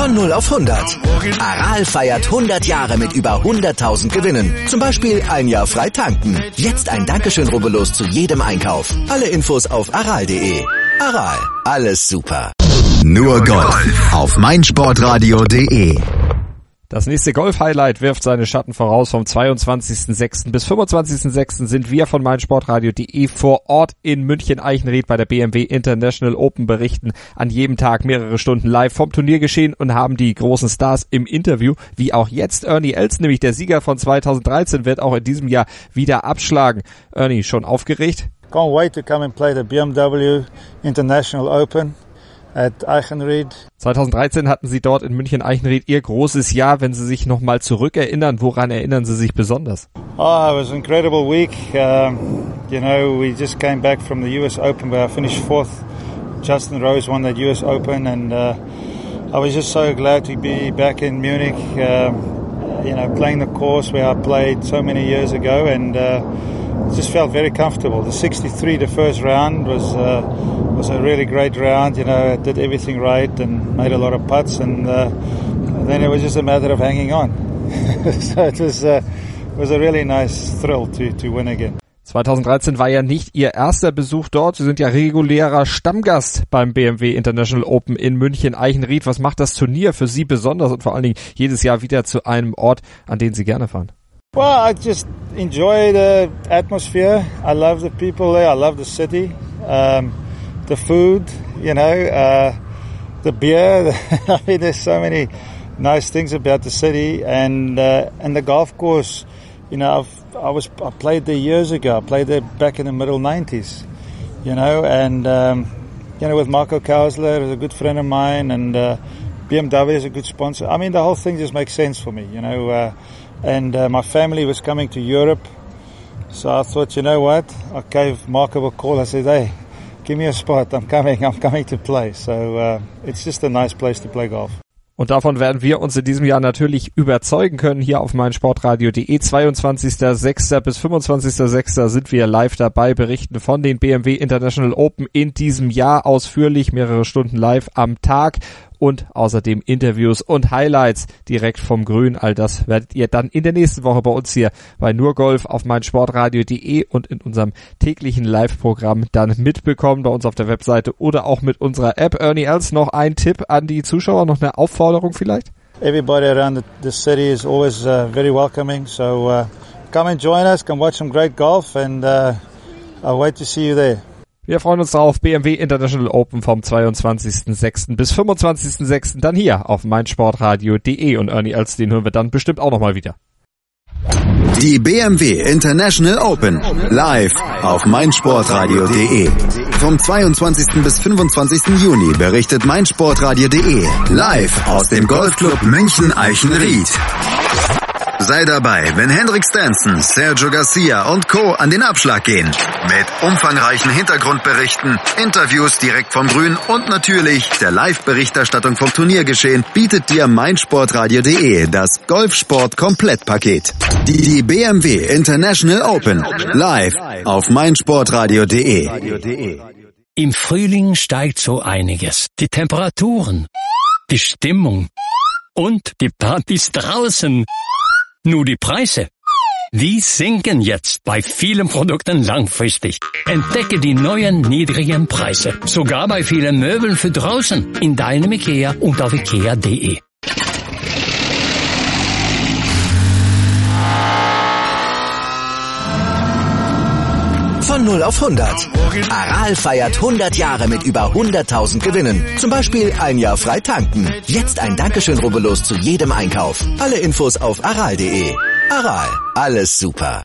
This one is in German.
Von 0 auf 100. Aral feiert 100 Jahre mit über 100.000 Gewinnen. Zum Beispiel ein Jahr frei tanken. Jetzt ein Dankeschön, rubbellos zu jedem Einkauf. Alle Infos auf aral.de. Aral, alles super. Nur Golf auf meinsportradio.de. Das nächste Golf-Highlight wirft seine Schatten voraus. Vom 22.06. bis 25.06. sind wir von meinsportradio.de vor Ort in München-Eichenried bei der BMW International Open, berichten an jedem Tag mehrere Stunden live vom Turniergeschehen und haben die großen Stars im Interview, wie auch jetzt Ernie Els, nämlich der Sieger von 2013, wird auch in diesem Jahr wieder abschlagen. Ernie, schon aufgeregt? Can't wait to come and play the BMW International Open at Eichenried. 2013 hatten Sie dort in München-Eichenried Ihr großes Jahr. Wenn Sie sich nochmal zurückerinnern, woran erinnern Sie sich besonders? Oh, it was an incredible week. We just came back from the US Open where I finished fourth. Justin Rose won that US Open, and I was just so glad to be back in Munich, playing the course where I played so many years ago, and just felt very comfortable. The 63, the first round, was a really great round. I did everything right and made a lot of putts, and then it was just a matter of hanging on. So it was a really nice thrill to win again. 2013 war ja nicht Ihr erster Besuch dort. Sie sind ja regulärer Stammgast beim BMW International Open in München-Eichenried. Was macht das Turnier für Sie besonders und vor allen Dingen jedes Jahr wieder zu einem Ort, an den Sie gerne fahren? Well, I just enjoy the atmosphere. I love the people there. I love the city. The food, the beer. I mean, there's so many nice things about the city, and the golf course. I played there years ago. I played there back in the middle 90s. With Marco Kausler, who's a good friend of mine, and BMW is a good sponsor. I mean, the whole thing just makes sense for me. And my family was coming to Europe, so I thought, you know what? I gave Marco a call. I said, hey, give me a spot. I'm coming to play. So it's just a nice place to play golf. Und davon werden wir uns in diesem Jahr natürlich überzeugen können hier auf meinsportradio.de. 22.06. bis 25.06. sind wir live dabei, berichten von den BMW International Open in diesem Jahr ausführlich, mehrere Stunden live am Tag. Und außerdem Interviews und Highlights direkt vom Grün. All das werdet ihr dann in der nächsten Woche bei uns hier bei Nur Golf auf meinsportradio.de und in unserem täglichen Live-Programm dann mitbekommen, bei uns auf der Webseite oder auch mit unserer App. Ernie Els, noch ein Tipp an die Zuschauer, noch eine Aufforderung vielleicht? Everybody around the city is always very welcoming, so come and join us, come watch some great golf, and I'll wait to see you there. Wir freuen uns drauf. BMW International Open vom 22.06. bis 25.06. dann hier auf meinsportradio.de. Und Ernie Els, den hören wir dann bestimmt auch nochmal wieder. Die BMW International Open live auf meinsportradio.de. Vom 22. bis 25. Juni berichtet meinsportradio.de live aus dem Golfclub München-Eichenried. Sei dabei, wenn Henrik Stenson, Sergio Garcia und Co. an den Abschlag gehen. Mit umfangreichen Hintergrundberichten, Interviews direkt vom Grün und natürlich der Live-Berichterstattung vom Turniergeschehen bietet dir meinsportradio.de das Golfsport-Komplettpaket. Die BMW International Open live auf meinsportradio.de. Im Frühling steigt so einiges. Die Temperaturen, die Stimmung und die Partys draußen. Nur die Preise, die sinken jetzt bei vielen Produkten langfristig. Entdecke die neuen niedrigen Preise, sogar bei vielen Möbeln für draußen, in deinem IKEA und auf ikea.de. Von 0 auf 100. Aral feiert 100 Jahre mit über 100.000 Gewinnen. Zum Beispiel ein Jahr frei tanken. Jetzt ein Dankeschön, rubbellos zu jedem Einkauf. Alle Infos auf aral.de. Aral, alles super.